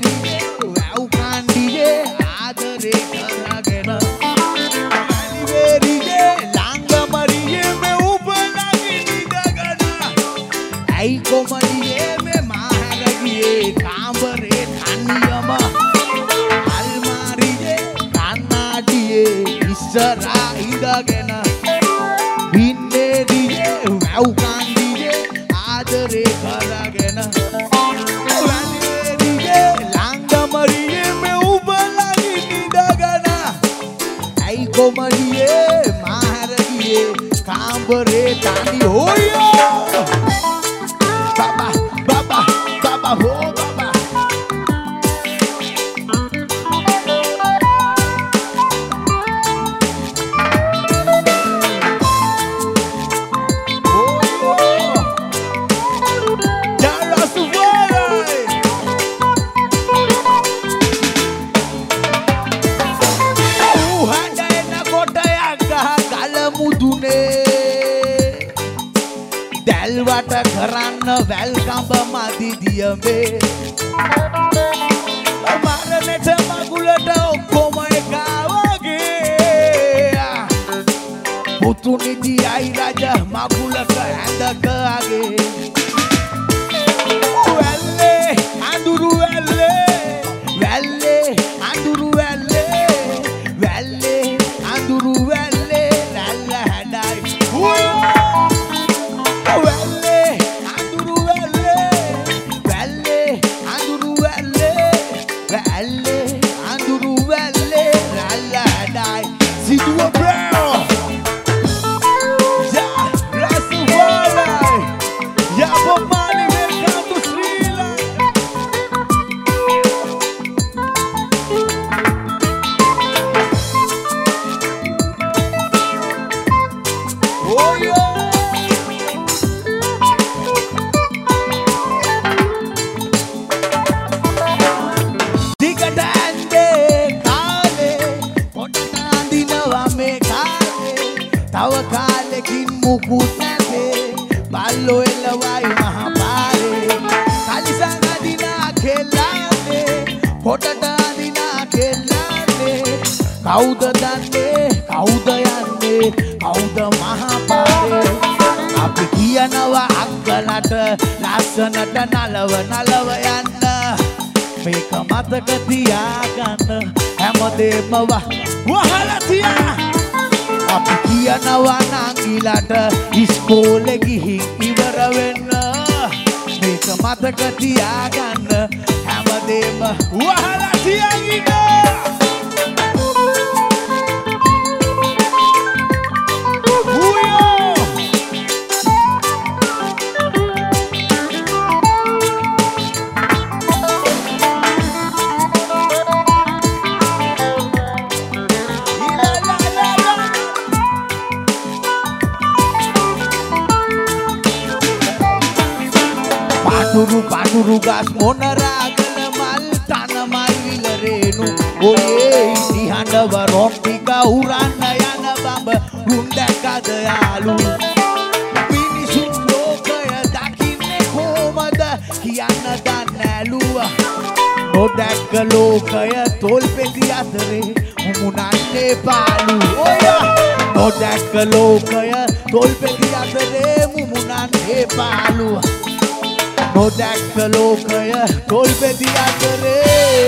වින්නේරියේ වැව් කාණ්ඩියේ ආදරේ කරගෙන වැලිවේරියේ ළංගමරියේ මේ උබලගේ නිදගෙන ඇයි කොමලියේ මේ මාහැරගියේ කාමරේ තනියම අල්මාරියේ කන්නාඩියේ ඉස්සරහා ඉඳගෙන වින්නේරියේ වැව් කාණ්ඩියේ ආදරේ කරගෙන වැලිවේරියේ ළංගමරියේ මේ උබලගේ නිදගෙන ඇයි කොමලියේ මාහැරගියේ කාමරේ තනි හොයෝ Baba, Baba, Baba, oh Baba. Oh, Jara Suwarai. Handa ena kotaya gaha kalamudune. දැල්වට කරන්න වැල් කඹ මදි දියඹේ මරණට මගුලට ඔක්කොම එකා වගේ පුතු නිදියයි රජ මගුලක ඇඳක අගේ වැල්ලේ අඳුරු වැල්ලේ වැල්ලේ අඳුරු වැල්ලේ වැල්ලේ අඳුරු වැල්ලේ රැල්ල හැඩයි තව කාලෙකින් මුකුත් නැතේ බල්ලෝ එළවයි මහපාරේ කලිසම් අදිනා කෙල්ලන්නේ කොටට අදිනා කෙල්ලන්නේ කවුද දන්නේ කවුද යන්නේ කවුද මහපාරේ අපි කියනවා අක්කලට ලස්සනට නලව නලව යන්න මේක මතක තියාගන්න හැමදේම වහලා තියා අපි කියනවා නංගිලට ඉස්කෝලේ ගිහින් ඉවර වෙන්න මේක මතක තියාගන්න හැමදේම වහලා තියාගන්න පාටුරු ගස් මොන රාගන මල් තන මල් විලරේනු ඔයේ ඉහඬව රොට්ටික උරන්න යන බඹ රුන් දැක්කද යාලු මිනිසුන් ලෝකය දකින්නේ කොහමද කියන්න දන්නෑලු නොදැක්ක ලෝකය තොල් පෙති අතරේ මුමුණන්නේ පාලු ඔය නොදැක්ක ලෝකය තොල් පෙති අතරේ මුමුණන්නේ පාලු නොදැක්ක ලෝකය තොල් පෙති අතරේ